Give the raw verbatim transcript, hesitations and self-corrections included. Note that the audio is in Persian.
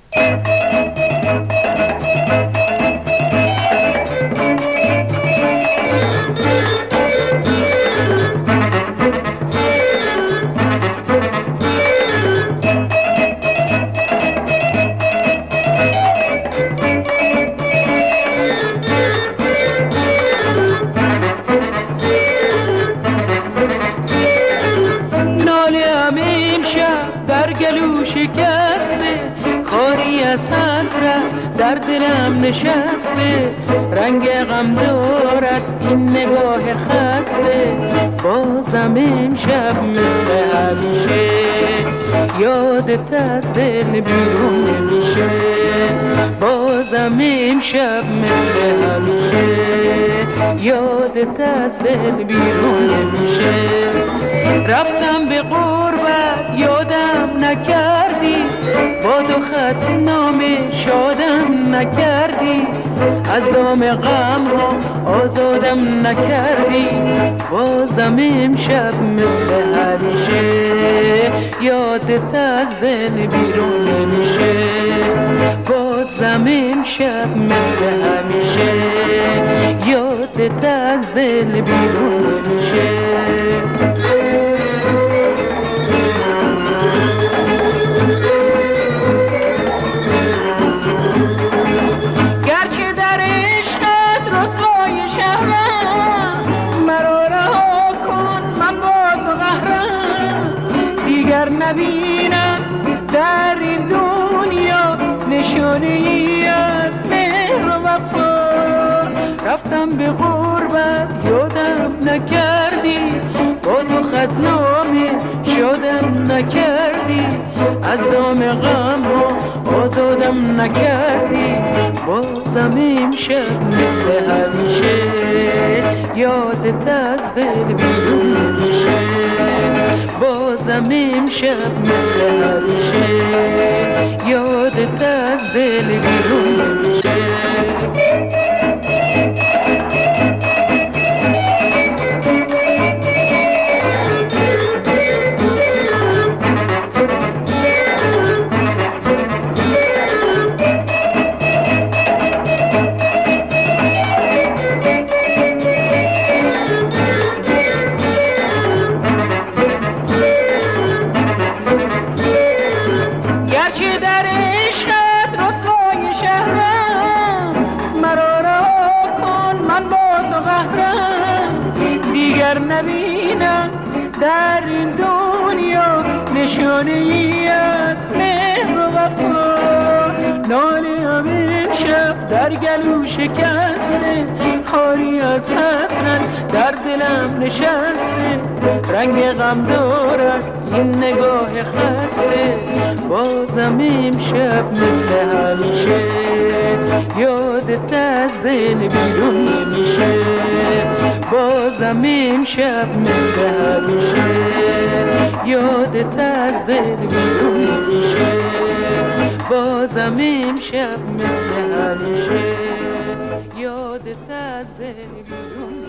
در گلو شکسته، خاری از حسرت در دلم نشسته، رنگ غم دارد این نگاه خسته، بازم امشب مثل همیشه یادت از دل بیرون نمیشه، بازم امشب مثل همیشه یادت از دل بیرون نمیشه. رفتم به غربت یادم نکردی، با دو خط نامه شادم نکردی، از دام غم ها آزادم نکردی، بازم امشب مثل همیشه یادت از دل بیرون نمیشه، بازم امشب مثل همیشه یادت از دل بیرون نمیشه. نبینم در این دنیا نشانه ای از مهر و وفا، رفتم به غربت یادم نکردی، با دو خط نامه شادم نکردی، از دام غم ها آزادم نکردی، بازم امشب مثل همیشه یادت از دل بیرون نمیشه، بازم امشب مثل همیشه یادت از دل بیرون نمیشه. دیگر نبینم در این دنیا نشانه ای از مهر و وفا، ناله‌ام امشب در گلو شکسته، خاری از حسرت در دلم نشسته، رنگ غم دارد این نگاه خسته، بازم امشب مثل همیشه یادت از دل بیرون نمیشه، بازم امشب مثل همیشه یادت از دل بیرون نمیشه، بازم امشب مثل همیشه یادت از دل بیرون